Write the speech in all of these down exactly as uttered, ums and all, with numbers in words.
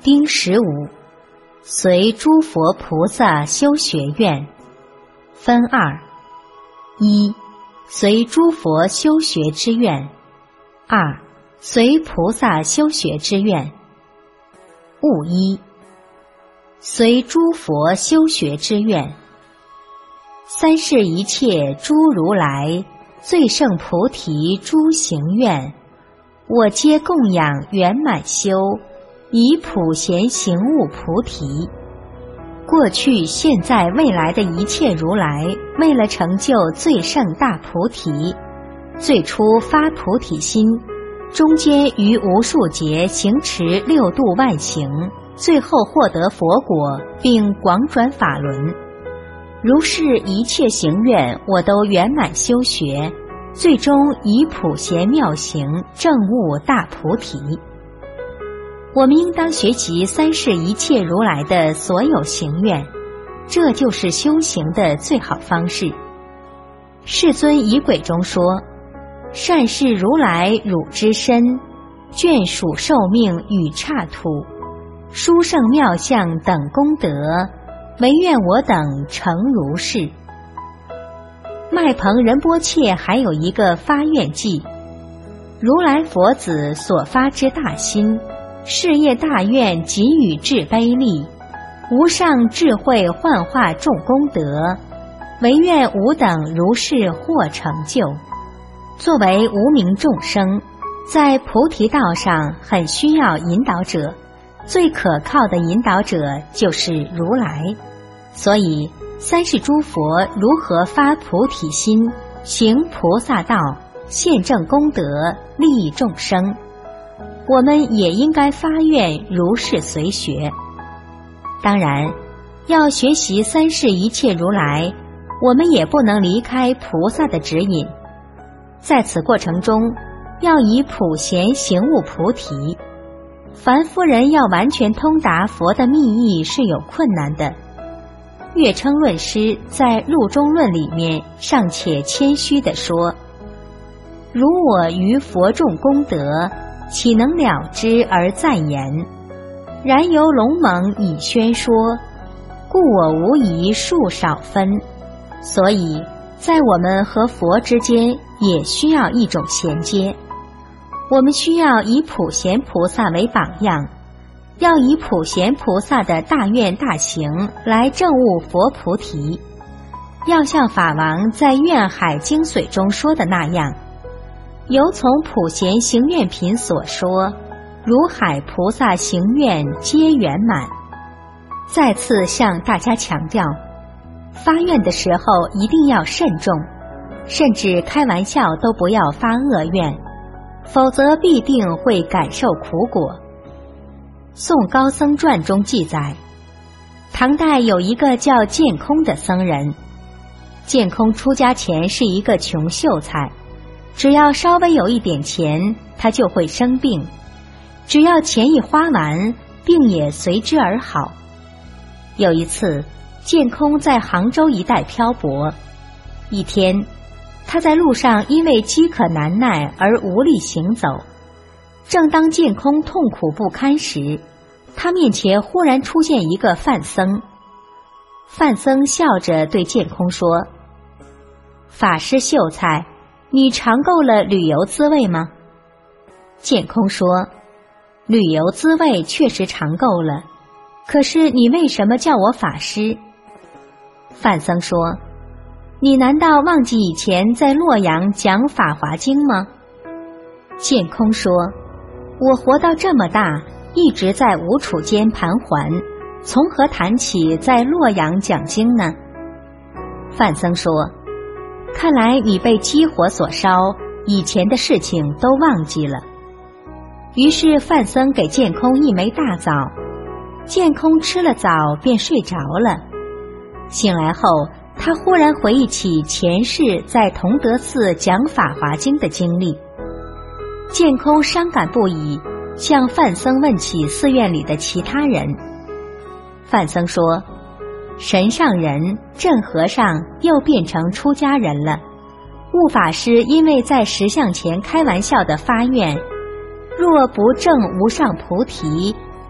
丁十五，随诸佛菩萨修学院。分二：一、随诸佛修学之愿；二、随菩萨修学之愿。物一：随诸佛修学之愿。三世一切诸如来最胜菩提诸行愿，我皆供养圆满修，以普贤行悟菩提。过去现在未来的一切如来，为了成就最胜大菩提，最初发菩提心，中间于无数劫行持六度万行，最后获得佛果，并广转法轮。如是一切行愿，我都圆满修学，最终以普贤妙行证悟大菩提。我们应当学习三世一切如来的所有行愿，这就是修行的最好方式。世尊仪轨中说：善事如来汝之身，眷属寿命与刹土，殊胜妙相等功德，唯愿我等成如是。麦彭仁波切还有一个发愿偈：如来佛子所发之大心，事业大愿给予至悲力，无上智慧幻化众功德，唯愿吾等如是获成就。作为无名众生，在菩提道上很需要引导者，最可靠的引导者就是如来。所以三世诸佛如何发菩提心，行菩萨道，现证功德，利益众生，我们也应该发愿如是随学。当然，要学习三世一切如来，我们也不能离开菩萨的指引。在此过程中，要以普贤行悟菩提。凡夫人要完全通达佛的密意是有困难的。月称论师在录中论里面尚且谦虚地说：如我于佛众功德，岂能了之而赞言？然由龙蒙以宣说，故我无疑数少分。所以在我们和佛之间也需要一种衔接。我们需要以普贤菩萨为榜样，要以普贤菩萨的大愿大行来证悟佛菩提。要像法王在愿海精髓中说的那样，由从普贤行愿品所说，如海菩萨行愿皆圆满。再次向大家强调，发愿的时候一定要慎重，甚至开玩笑都不要发恶愿，否则必定会感受苦果。宋高僧传中记载，唐代有一个叫建空的僧人。建空出家前是一个穷秀才，只要稍微有一点钱，他就会生病，只要钱一花完，病也随之而好。有一次，建空在杭州一带漂泊，一天他在路上因为饥渴难耐而无力行走。正当建空痛苦不堪时，他面前忽然出现一个梵僧。梵僧笑着对建空说：法师秀才，你尝够了旅游滋味吗？建空说：旅游滋味确实尝够了，可是你为什么叫我法师？梵僧说：你难道忘记以前在洛阳讲法华经吗？建空说：我活到这么大，一直在无处间盘桓，从何谈起在洛阳讲经呢？梵僧说：看来你被饥火所烧，以前的事情都忘记了。于是梵僧给建空一枚大枣，建空吃了枣便睡着了。醒来后，他忽然回忆起前世在同德寺讲法华经的经历。建空伤感不已，向梵僧问起寺院里的其他人。梵僧说：神上人、正和尚又变成出家人了。悟法师因为在石像前开玩笑的发愿，若不证无上菩提，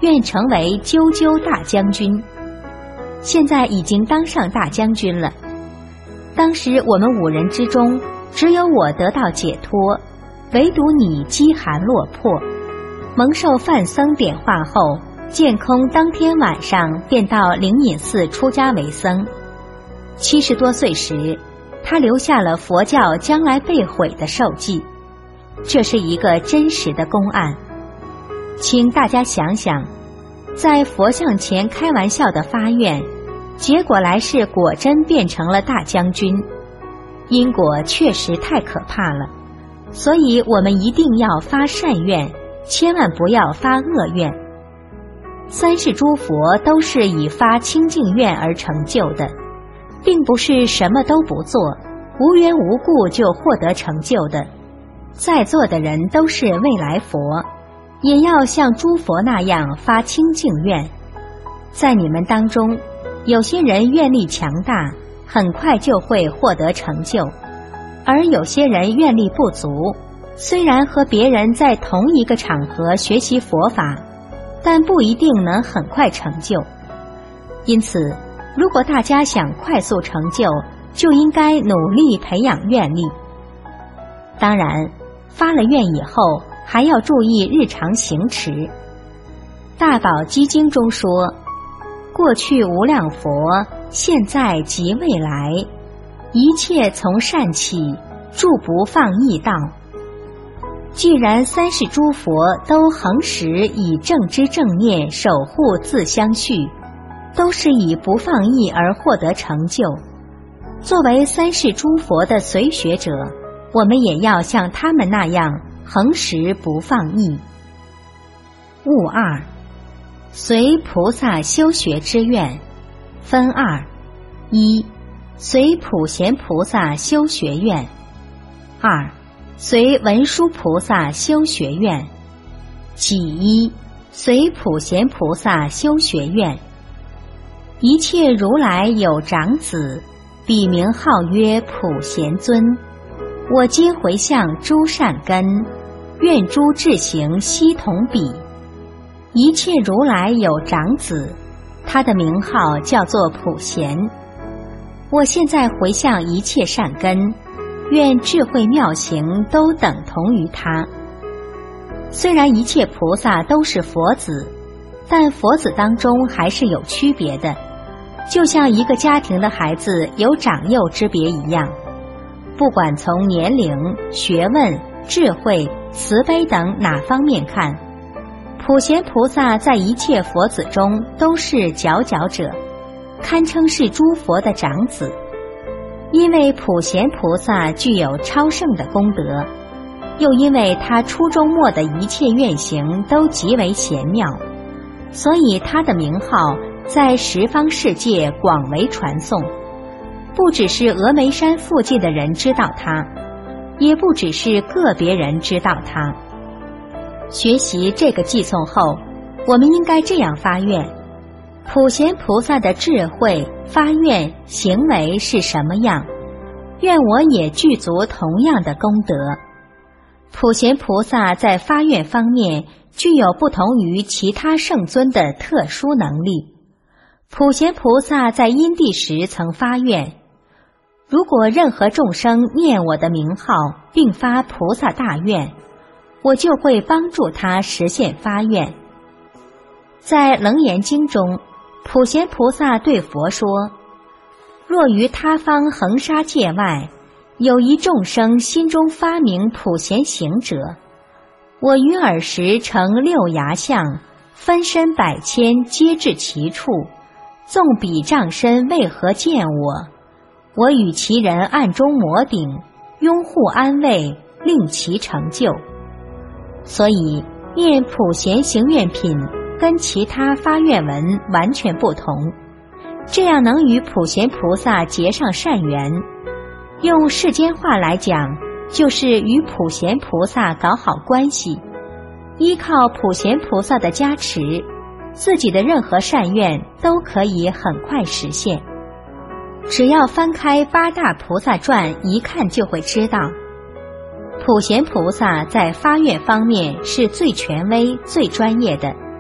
愿成为啾啾大将军。现在已经当上大将军了。当时我们五人之中，只有我得到解脱，唯独你饥寒落魄。蒙受范僧点化后，建空当天晚上便到灵隐寺出家为僧。七十多岁时，他留下了佛教将来被毁的授记，这是一个真实的公案。请大家想想，在佛像前开玩笑的发愿，结果来世果真变成了大将军，因果确实太可怕了。所以我们一定要发善愿，千万不要发恶愿。三世诸佛都是以发清净愿而成就的，并不是什么都不做，无缘无故就获得成就的。在座的人都是未来佛，也要像诸佛那样发清净愿。在你们当中，有些人愿力强大，很快就会获得成就，而有些人愿力不足，虽然和别人在同一个场合学习佛法，但不一定能很快成就。因此，如果大家想快速成就，就应该努力培养愿力。当然，发了愿以后，还要注意日常行持。大宝积经中说，过去无量佛，现在及未来，一切从善起，住不放逸道。既然三世诸佛都恒时以正知正念守护自相续，都是以不放逸而获得成就，作为三世诸佛的随学者，我们也要像他们那样恒时不放逸。悟二，随菩萨修学之愿分二：一、随普贤菩萨修学愿；二、随文殊菩萨修学愿。己一，随普贤菩萨修学愿。一切如来有长子，彼名号曰普贤尊。我今回向诸善根，愿诸智行悉同彼。一切如来有长子，他的名号叫做普贤。我现在回向一切善根，愿智慧妙行都等同于他。虽然一切菩萨都是佛子，但佛子当中还是有区别的，就像一个家庭的孩子有长幼之别一样。不管从年龄、学问、智慧、慈悲等哪方面看，普贤菩萨在一切佛子中都是佼佼者，堪称是诸佛的长子。因为普贤菩萨具有超胜的功德，又因为他初中末的一切愿行都极为贤妙，所以他的名号在十方世界广为传颂。不只是峨眉山附近的人知道他，也不只是个别人知道他。学习这个偈颂后，我们应该这样发愿：普贤菩萨的智慧、发愿、行为是什么样，愿我也具足同样的功德。普贤菩萨在发愿方面具有不同于其他圣尊的特殊能力。普贤菩萨在因地时曾发愿，如果任何众生念我的名号并发菩萨大愿，我就会帮助他实现发愿。在楞严经中，普贤菩萨对佛说，若于他方恒沙界外，有一众生心中发明普贤行者，我于尔时成六牙相，分身百千皆至其处，纵彼障身为何见我？我与其人暗中摩顶，拥护安慰，令其成就。所以念普贤行愿品跟其他发愿文完全不同，这样能与普贤菩萨结上善缘。用世间话来讲，就是与普贤菩萨搞好关系，依靠普贤菩萨的加持，自己的任何善愿都可以很快实现。只要翻开八大菩萨传一看就会知道，普贤菩萨在发愿方面是最权威、最专业的。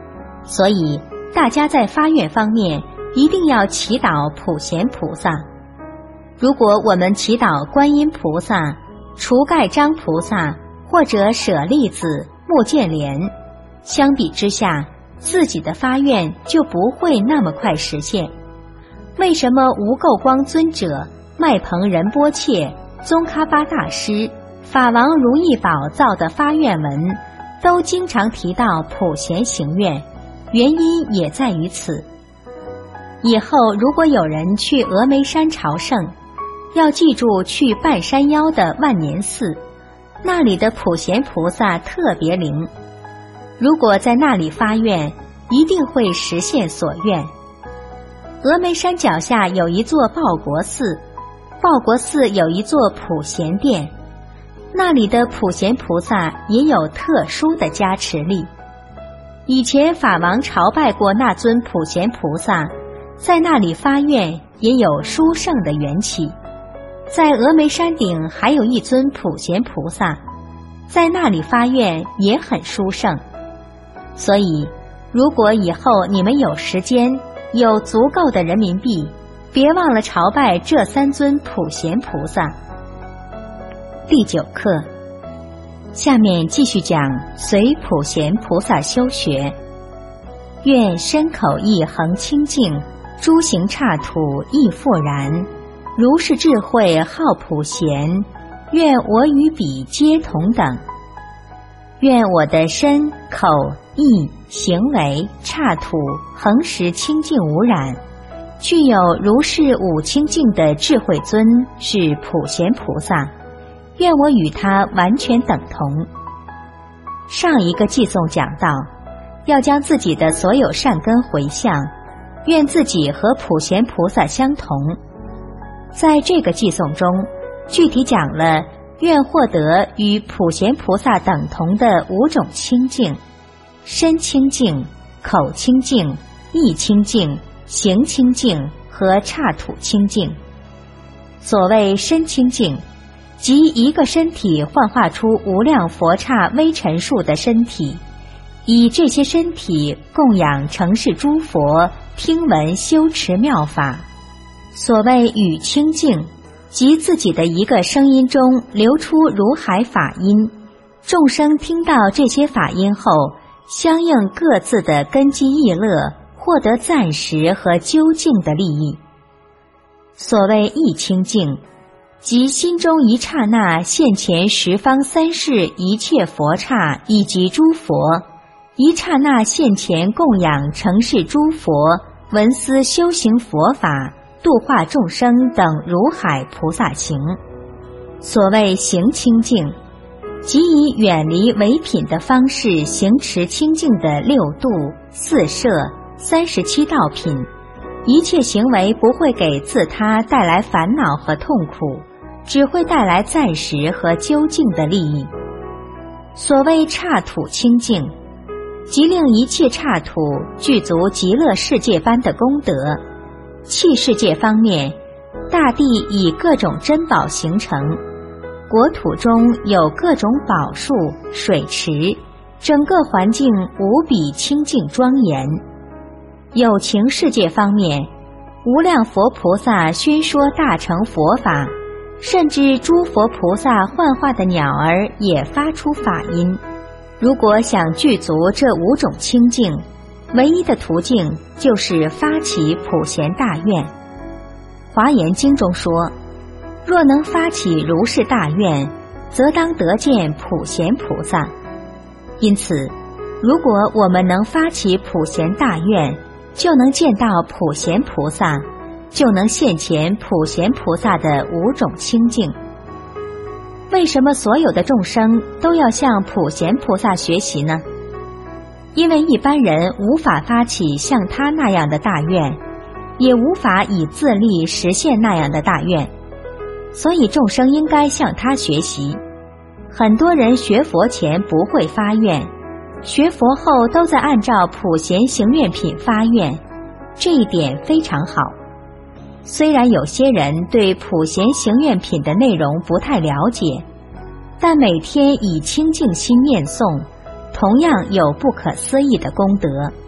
所以大家在发愿方面一定要祈祷普贤菩萨。如果我们祈祷观音菩萨、除盖章菩萨或者舍利子、目犍连，相比之下，自己的发愿就不会那么快实现。为什么无垢光尊者、麦彭仁波切、宗喀巴大师、法王如意宝造的发愿文都经常提到普贤行愿？原因也在于此。以后如果有人去峨眉山朝圣，要记住去半山腰的万年寺，那里的普贤菩萨特别灵，如果在那里发愿，一定会实现所愿。峨眉山脚下有一座报国寺，报国寺有一座普贤殿，那里的普贤菩萨也有特殊的加持力。以前法王朝拜过那尊普贤菩萨，在那里发愿也有殊胜的缘起。在峨眉山顶还有一尊普贤菩萨，在那里发愿也很殊胜。所以如果以后你们有时间，有足够的人民币，别忘了朝拜这三尊普贤菩萨。第九课，下面继续讲随普贤菩萨修学。愿身口意恒清净，诸行刹土亦复然。如是智慧好普贤，愿我与彼皆同等。愿我的身口意行为刹土恒时清净无染，具有如是五清净的智慧尊是普贤菩萨，愿我与他完全等同。上一个偈颂讲到，要将自己的所有善根回向，愿自己和普贤菩萨相同。在这个偈颂中，具体讲了愿获得与普贤菩萨等同的五种清净：身清净、口清净、意清净、行清净和刹土清净。所谓身清净，即一个身体幻化出无量佛刹微尘数的身体，以这些身体供养承事诸佛，听闻修持妙法。所谓语清净，即自己的一个声音中流出如海法音，众生听到这些法音后，相应各自的根基意乐，获得暂时和究竟的利益。所谓意清净，即心中一刹那现前十方三世一切佛刹以及诸佛，一刹那现前供养承事诸佛，闻思修行佛法，度化众生等如海菩萨行。所谓行清净，即以远离唯品的方式行持清净的六度、四摄、三十七道品，一切行为不会给自他带来烦恼和痛苦，只会带来暂时和究竟的利益。所谓刹土清净，即令一切刹土具足极乐世界般的功德。器世界方面，大地以各种珍宝形成，国土中有各种宝树、水池，整个环境无比清净庄严。有情世界方面，无量佛菩萨宣说大乘佛法，甚至诸佛菩萨幻化的鸟儿也发出法音。如果想具足这五种清净，唯一的途径就是发起普贤大愿。华严经中说，若能发起如是大愿，则当得见普贤菩萨。因此，如果我们能发起普贤大愿，就能见到普贤菩萨，就能现前普贤菩萨的五种清净。为什么所有的众生都要向普贤菩萨学习呢？因为一般人无法发起像他那样的大愿，也无法以自力实现那样的大愿，所以众生应该向他学习。很多人学佛前不会发愿，学佛后都在按照普贤行愿品发愿，这一点非常好。虽然有些人对普贤行愿品的内容不太了解，但每天以清净心念诵，同样有不可思议的功德。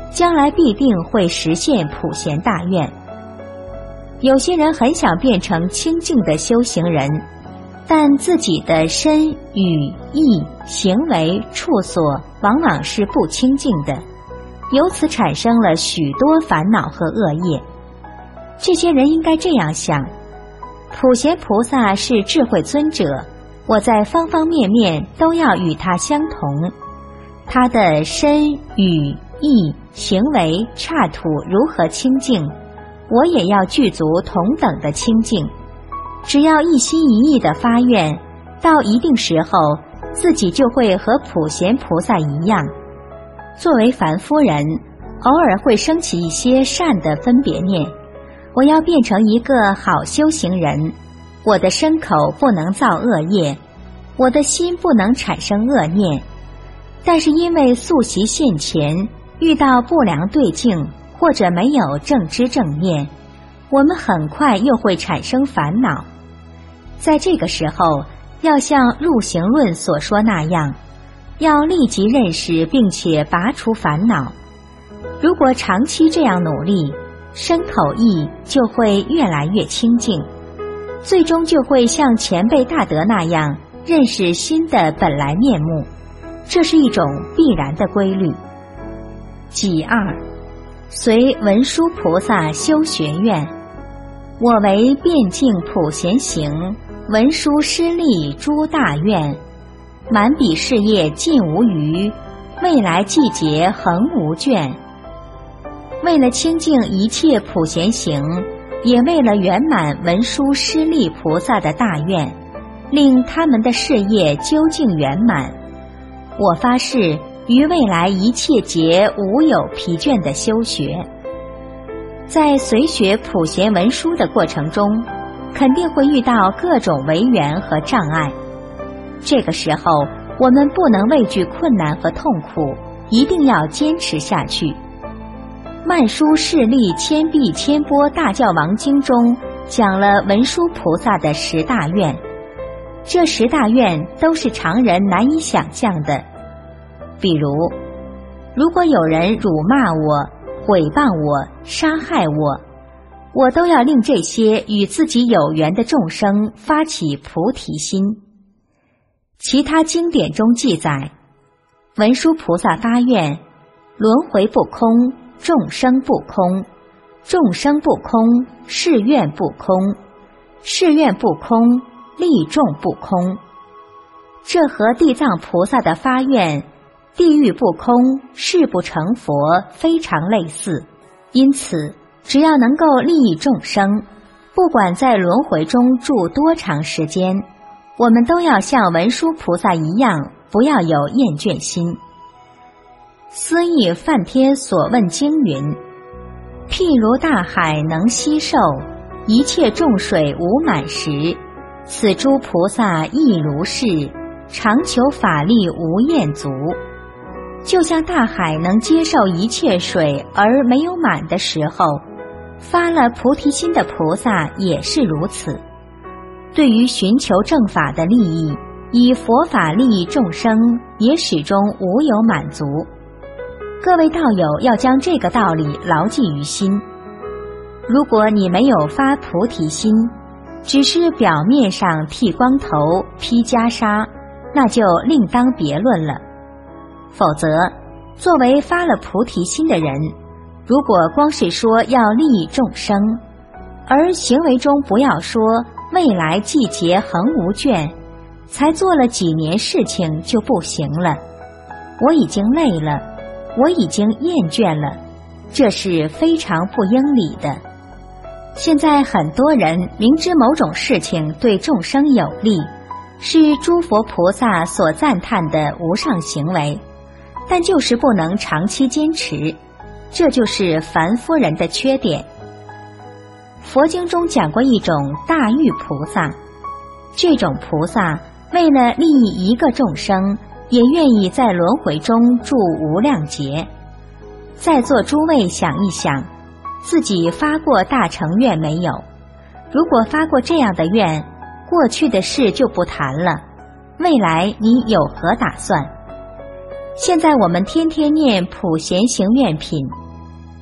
将来必定会实现普贤大愿。有些人很想变成清净的修行人，但自己的身语意行为处所往往是不清净的，由此产生了许多烦恼和恶业。这些人应该这样想：普贤菩萨是智慧尊者，我在方方面面都要与他相同，他的身语意行为刹土如何清净，我也要具足同等的清净。只要一心一意的发愿，到一定时候自己就会和普贤菩萨一样。作为凡夫人，偶尔会升起一些善的分别念，我要变成一个好修行人，我的身口不能造恶业，我的心不能产生恶念。但是因为宿习现前，遇到不良对境或者没有正知正念，我们很快又会产生烦恼。在这个时候，要像入行论所说那样，要立即认识并且拔除烦恼。如果长期这样努力，身口意就会越来越清净，最终就会像前辈大德那样认识心的本来面目，这是一种必然的规律。己二，随文殊菩萨修学愿。我为遍净普贤行，文殊师利诸大愿，满彼事业尽无余，未来季节恒无倦。为了清净一切普贤行，也为了圆满文殊师利菩萨的大愿，令他们的事业究竟圆满，我发誓于未来一切劫无有疲倦的修学。在随学普贤文殊的过程中，肯定会遇到各种违缘和障碍。这个时候，我们不能畏惧困难和痛苦，一定要坚持下去。曼殊室利千臂千波大教王经中讲了文殊菩萨的十大愿，这十大愿都是常人难以想象的。比如，如果有人辱骂我、毁谤我、杀害我，我都要令这些与自己有缘的众生发起菩提心。其他经典中记载，文殊菩萨发愿：轮回不空，众生不空，众生不空，誓愿不空，誓愿不空，利众不空。这和地藏菩萨的发愿地狱不空，誓不成佛非常类似。因此只要能够利益众生，不管在轮回中住多长时间，我们都要像文殊菩萨一样，不要有厌倦心。思义梵天所问经云：譬如大海能吸受，一切众水无满时，此诸菩萨亦如是，常求法力无厌足。就像大海能接受一切水而没有满的时候，发了菩提心的菩萨也是如此。对于寻求正法的利益，以佛法利益众生，也始终无有满足。各位道友要将这个道理牢记于心。如果你没有发菩提心，只是表面上剃光头、披袈裟，那就另当别论了。否则，作为发了菩提心的人，如果光是说要利益众生，而行为中不要说未来季节恒无倦，才做了几年事情就不行了。我已经累了，我已经厌倦了，这是非常不应理的。现在很多人明知某种事情对众生有利，是诸佛菩萨所赞叹的无上行为，但就是不能长期坚持，这就是凡夫人的缺点。佛经中讲过一种大欲菩萨，这种菩萨为了利益一个众生，也愿意在轮回中住无量劫。在座诸位想一想，自己发过大乘愿没有？如果发过这样的愿，过去的事就不谈了，未来你有何打算？现在我们天天念普贤行愿品，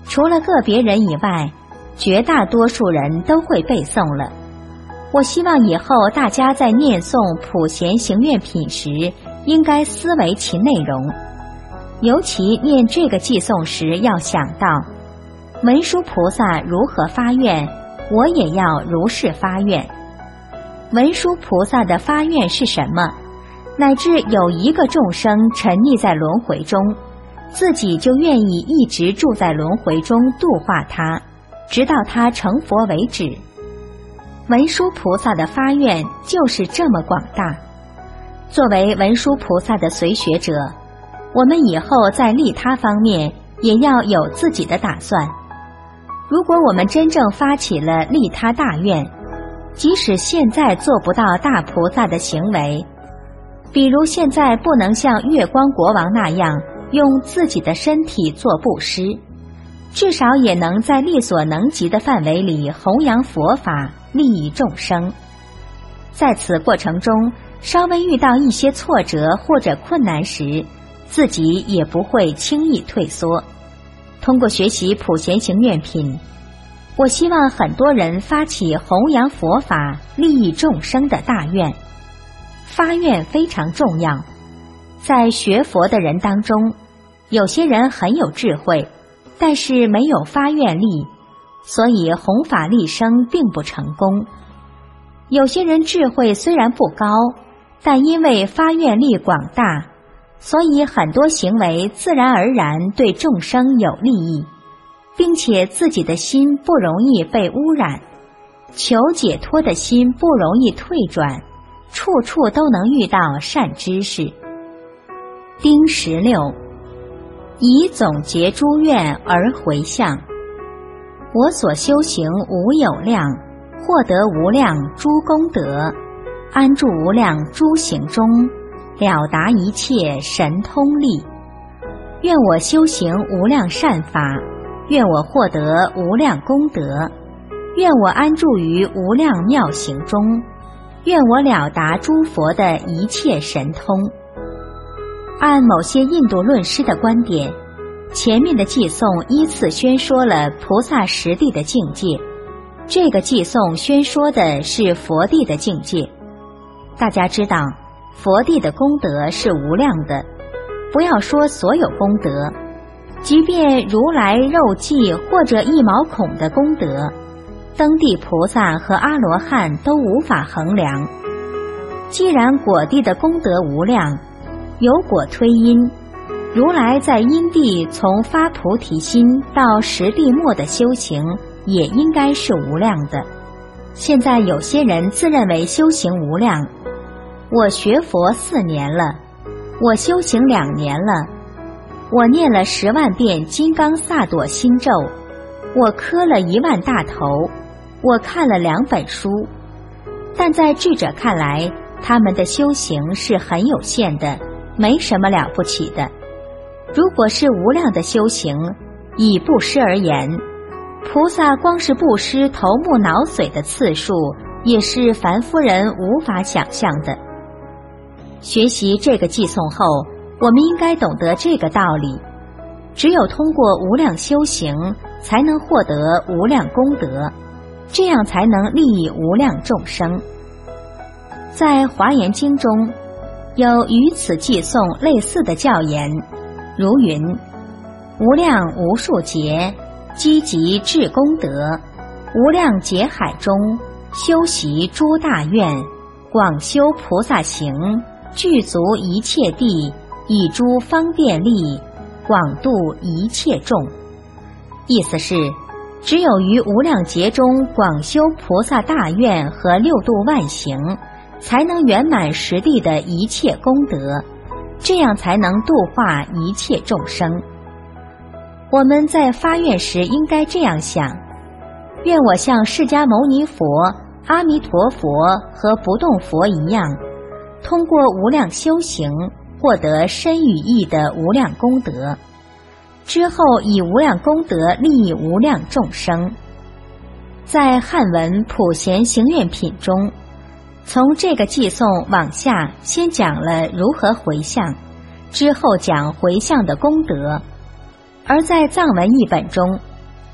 除了个别人以外，绝大多数人都会背诵了。我希望以后大家在念诵普贤行愿品时，应该思维其内容，尤其念这个偈颂时要想到，文殊菩萨如何发愿，我也要如是发愿。文殊菩萨的发愿是什么？乃至有一个众生沉溺在轮回中，自己就愿意一直住在轮回中度化他，直到他成佛为止。文殊菩萨的发愿就是这么广大。作为文殊菩萨的随学者，我们以后在利他方面也要有自己的打算。如果我们真正发起了利他大愿，即使现在做不到大菩萨的行为，比如现在不能像月光国王那样用自己的身体做布施，至少也能在力所能及的范围里弘扬佛法，利益众生。在此过程中，稍微遇到一些挫折或者困难时，自己也不会轻易退缩。通过学习普贤行愿品，我希望很多人发起弘扬佛法、利益众生的大愿。发愿非常重要。在学佛的人当中，有些人很有智慧，但是没有发愿力，所以弘法利生并不成功。有些人智慧虽然不高，但因为发愿力广大，所以很多行为自然而然对众生有利益，并且自己的心不容易被污染，求解脱的心不容易退转，处处都能遇到善知识。丁十六，以总结诸愿而回向。我所修行无有量，获得无量诸功德，安住无量诸行中，了达一切神通力。愿我修行无量善法，愿我获得无量功德，愿我安住于无量妙行中，愿我了达诸佛的一切神通。按某些印度论师的观点，前面的偈颂依次宣说了菩萨实地的境界，这个偈颂宣说的是佛地的境界。大家知道，佛地的功德是无量的，不要说所有功德，即便如来肉髻或者一毛孔的功德，登地菩萨和阿罗汉都无法衡量。既然果地的功德无量，有果推因，如来在因地从发菩提心到十地末的修行也应该是无量的。现在有些人自认为修行无量，我学佛四年了，我修行两年了，我念了十万遍金刚萨埵心咒，我磕了一万大头，我看了两本书。但在智者看来，他们的修行是很有限的，没什么了不起的。如果是无量的修行，以布施而言，菩萨光是布施头目脑髓的次数，也是凡夫人无法想象的。学习这个偈颂后，我们应该懂得这个道理：只有通过无量修行，才能获得无量功德，这样才能利益无量众生。在华严经中，有与此偈颂类似的教言，如云：无量无数劫，积集至功德，无量劫海中，修习诸大愿，广修菩萨行，具足一切地，以诸方便力，广度一切众。意思是，只有于无量劫中广修菩萨大愿和六度万行，才能圆满实地的一切功德，这样才能度化一切众生。我们在发愿时应该这样想：愿我像释迦牟尼佛、阿弥陀佛和不动佛一样，通过无量修行，获得深与义的无量功德，之后以无量功德利益无量众生。在汉文普贤行愿品中，从这个偈颂往下，先讲了如何回向，之后讲回向的功德。而在藏文译本中，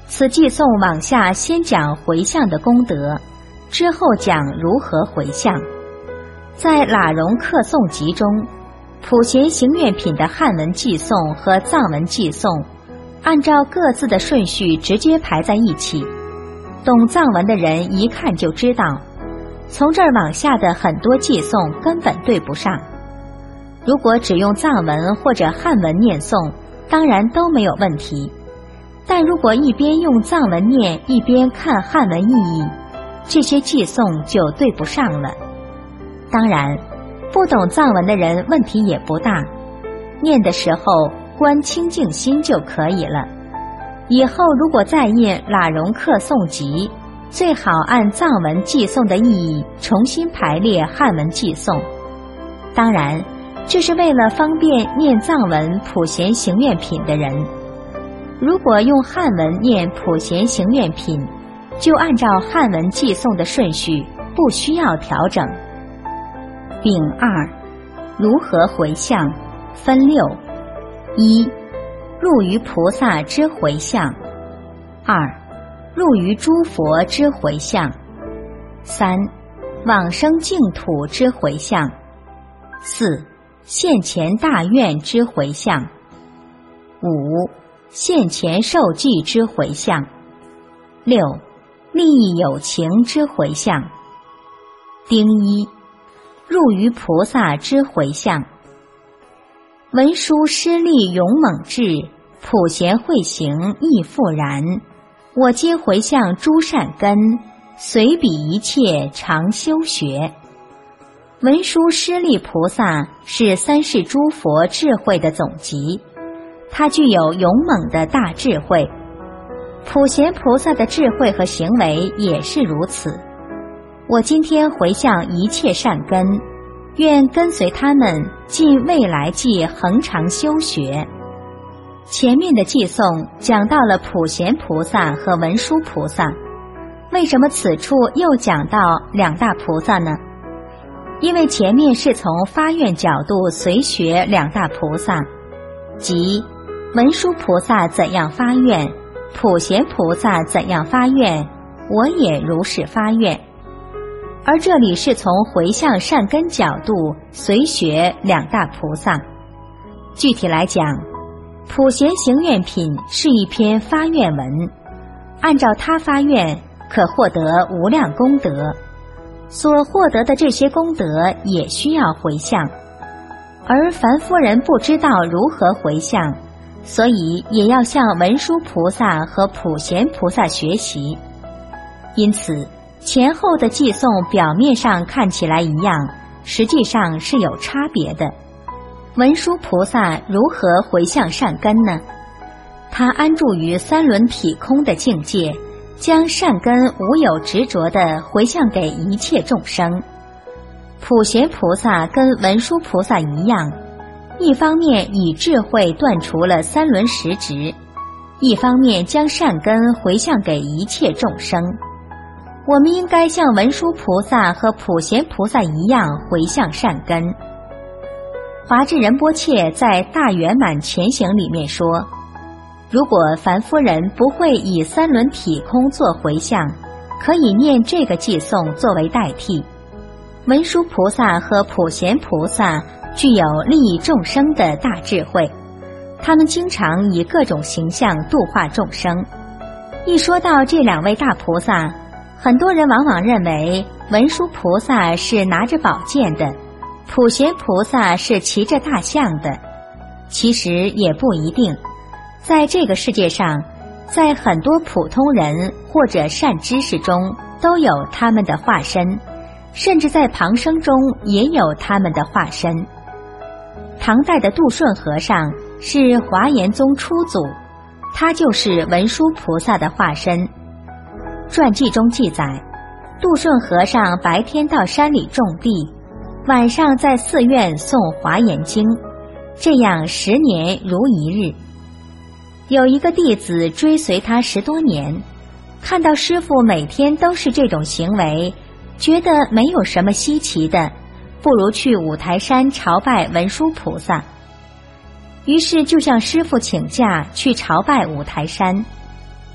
此寄送往下先讲回向的功德，之后讲如何回向。在喇容客诵集中，普贤行愿品的汉文寄诵和藏文寄诵按照各自的顺序直接排在一起，懂藏文的人一看就知道，从这儿往下的很多寄诵根本对不上。如果只用藏文或者汉文念诵，当然都没有问题，但如果一边用藏文念，一边看汉文意义，这些寄诵就对不上了。当然，不懂藏文的人问题也不大，念的时候观清净心就可以了。以后如果再印喇容客诵集，最好按藏文寄诵的意义重新排列汉文寄诵。当然，这是为了方便念藏文普贤行愿品的人。如果用汉文念普贤行愿品，就按照汉文寄诵的顺序，不需要调整。丙二，如何回向？分六：一、入于菩萨之回向；二、入于诸佛之回向；三、往生净土之回向；四、现前大愿之回向；五、现前受记之回向；六、利益有情之回向。丁一，入于菩萨之回向。文殊师利勇猛智，普贤慧行亦复然。我皆回向诸善根，随彼一切常修学。文殊师利菩萨是三世诸佛智慧的总集，他具有勇猛的大智慧。普贤菩萨的智慧和行为也是如此。我今天回向一切善根，愿跟随他们尽未来际恒常修学。前面的寄诵讲到了普贤菩萨和文殊菩萨，为什么此处又讲到两大菩萨呢？因为前面是从发愿角度随学两大菩萨，即文殊菩萨怎样发愿，普贤菩萨怎样发愿，我也如是发愿。而这里是从回向善根角度随学两大菩萨。具体来讲，普贤行愿品是一篇发愿文，按照他发愿可获得无量功德，所获得的这些功德也需要回向。而凡夫人不知道如何回向，所以也要向文殊菩萨和普贤菩萨学习。因此前后的寄诵表面上看起来一样，实际上是有差别的。文殊菩萨如何回向善根呢？他安住于三轮体空的境界，将善根无有执着地回向给一切众生。普贤菩萨跟文殊菩萨一样，一方面以智慧断除了三轮实执，一方面将善根回向给一切众生。我们应该像文殊菩萨和普贤菩萨一样回向善根。华智仁波切在大圆满前行里面说，如果凡夫人不会以三轮体空做回向，可以念这个寄诵作为代替。文殊菩萨和普贤菩萨具有利益众生的大智慧，他们经常以各种形象度化众生。一说到这两位大菩萨，很多人往往认为文殊菩萨是拿着宝剑的，普贤菩萨是骑着大象的。其实也不一定，在这个世界上，在很多普通人或者善知识中都有他们的化身，甚至在旁生中也有他们的化身。唐代的杜顺和尚是华严宗初祖，他就是文殊菩萨的化身。传记中记载，杜顺和尚白天到山里种地，晚上在寺院诵华严经，这样十年如一日。有一个弟子追随他十多年，看到师父每天都是这种行为，觉得没有什么稀奇的，不如去五台山朝拜文殊菩萨。于是就向师父请假去朝拜五台山。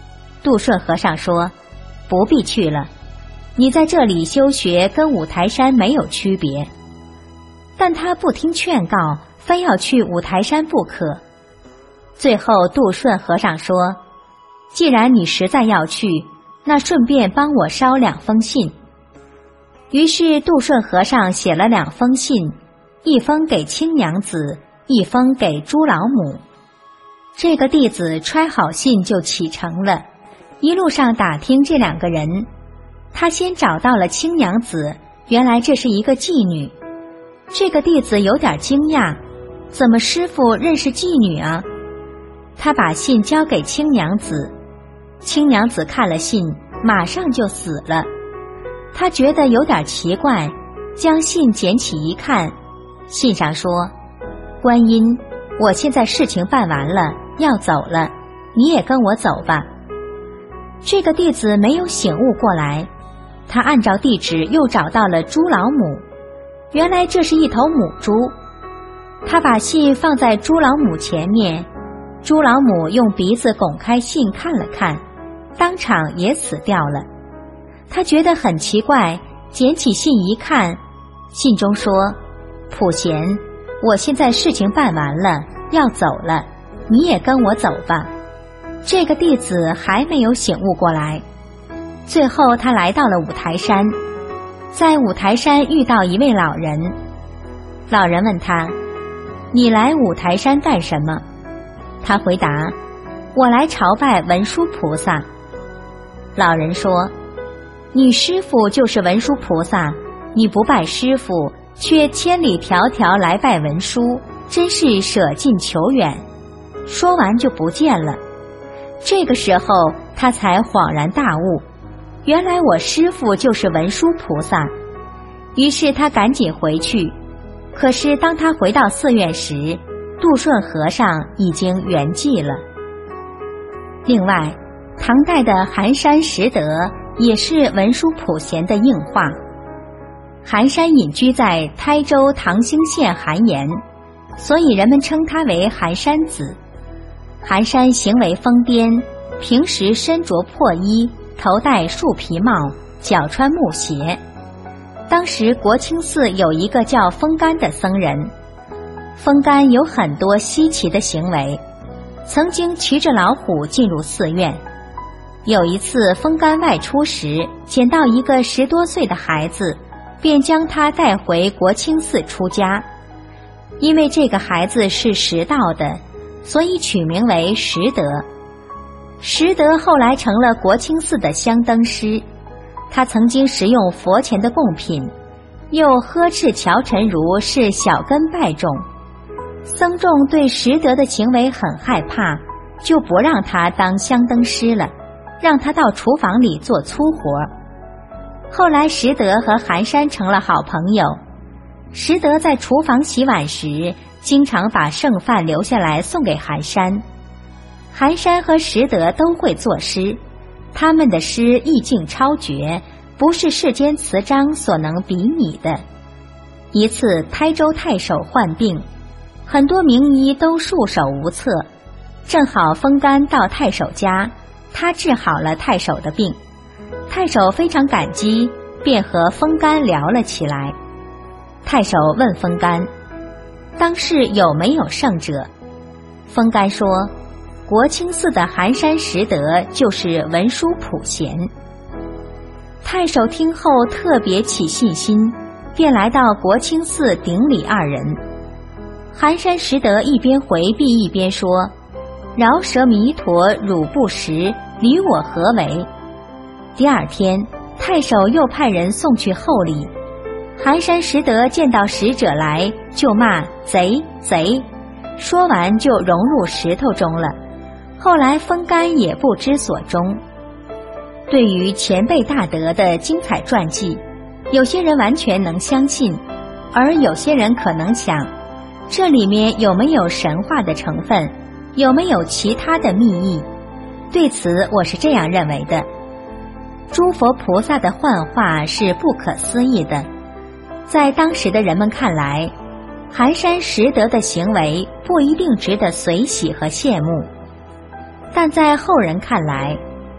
杜顺和尚说：“不必去了，你在这里修学跟五台山没有区别。”但他不听劝告，非要去五台山不可。最后杜顺和尚说：“既然你实在要去，那顺便帮我捎两封信。”于是杜顺和尚写了两封信，一封给青娘子，一封给朱老母。这个弟子揣好信就启程了，一路上打听这两个人。他先找到了青娘子，原来这是一个妓女。这个弟子有点惊讶，怎么师父认识妓女啊？他把信交给青娘子，青娘子看了信，马上就死了。他觉得有点奇怪，将信捡起一看，信上说：“观音，我现在事情办完了，要走了，你也跟我走吧。”这个弟子没有醒悟过来，他按照地址又找到了朱老母，原来这是一头母猪。他把信放在朱老母前面，朱老母用鼻子拱开信看了看，当场也死掉了。他觉得很奇怪，捡起信一看，信中说：“普贤，我现在事情办完了，要走了，你也跟我走吧。”这个弟子还没有醒悟过来。最后他来到了五台山，在五台山遇到一位老人。老人问他：“你来五台山干什么？”他回答：“我来朝拜文殊菩萨。”老人说：“你师父就是文殊菩萨，你不拜师父，却千里迢迢来拜文殊，真是舍近求远。”说完就不见了。这个时候他才恍然大悟，原来我师父就是文殊菩萨。于是他赶紧回去，可是当他回到寺院时，杜顺和尚已经圆寂了。另外，唐代的寒山拾得也是文殊普贤的应化。寒山隐居在台州唐兴县寒岩，所以人们称他为寒山子。寒山行为疯癫，平时身着破衣，头戴树皮帽，脚穿木鞋。当时国清寺有一个叫风干的僧人，风干有很多稀奇的行为，曾经骑着老虎进入寺院。有一次风干外出时，捡到一个十多岁的孩子，便将他带回国清寺出家。因为这个孩子是识道的，所以取名为识得。识得后来成了国清寺的香灯师，他曾经食用佛前的贡品，又呵斥乔陈如是小根拜众。僧众对识得的行为很害怕，就不让他当香灯师了，让他到厨房里做粗活。后来识得和寒山成了好朋友，识得在厨房洗碗时，经常把剩饭留下来送给寒山。寒山和识得都会作诗，他们的诗意境超绝，不是世间词章所能比拟的。一次台州太守患病，很多名医都束手无策，正好风干到太守家，他治好了太守的病。太守非常感激，便和风干聊了起来。太守问风干：“当世有没有圣者？”风干说：“国清寺的寒山拾得就是文殊普贤。”太守听后特别起信心，便来到国清寺顶礼二人。寒山拾得一边回避一边说：“饶舌弥陀汝不识，离我何为？”第二天，太守又派人送去厚礼。寒山拾得见到使者来，就骂贼贼，说完就融入石头中了。后来风干也不知所终。对于前辈大德的精彩传记，有些人完全能相信，而有些人可能想，这里面有没有神话的成分，有没有其他的密意？对此我是这样认为的：诸佛菩萨的幻化是不可思议的，在当时的人们看来，寒山拾得的行为不一定值得随喜和羡慕，但在后人看来，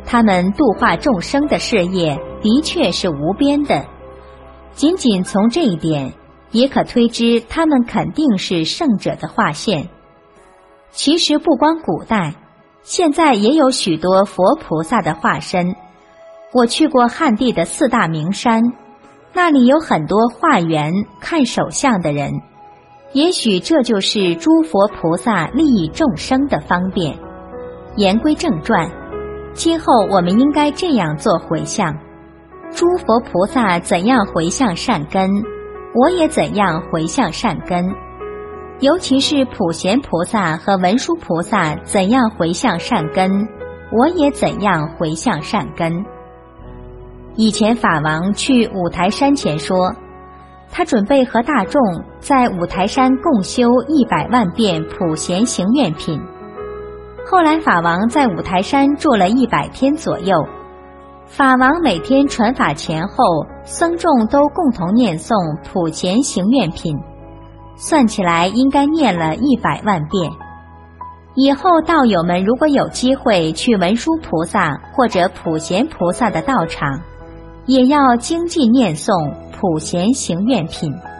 他们度化众生的事业的确是无边的。仅仅从这一点，也可推知他们肯定是圣者的化现。其实不光古代，现在也有许多佛菩萨的化身。我去过汉地的四大名山，那里有很多化缘看手相的人，也许这就是诸佛菩萨利益众生的方便。言归正传，今后我们应该这样做回向：诸佛菩萨怎样回向善根，我也怎样回向善根。尤其是普贤菩萨和文殊菩萨怎样回向善根，我也怎样回向善根。以前法王去五台山前说，他准备和大众在五台山共修一百万遍普贤行愿品。后来法王在五台山住了一百天左右，法王每天传法前后，僧众都共同念诵普贤行愿品，算起来应该念了一百万遍。以后道友们如果有机会去文殊菩萨或者普贤菩萨的道场，也要精进念诵普贤行愿品。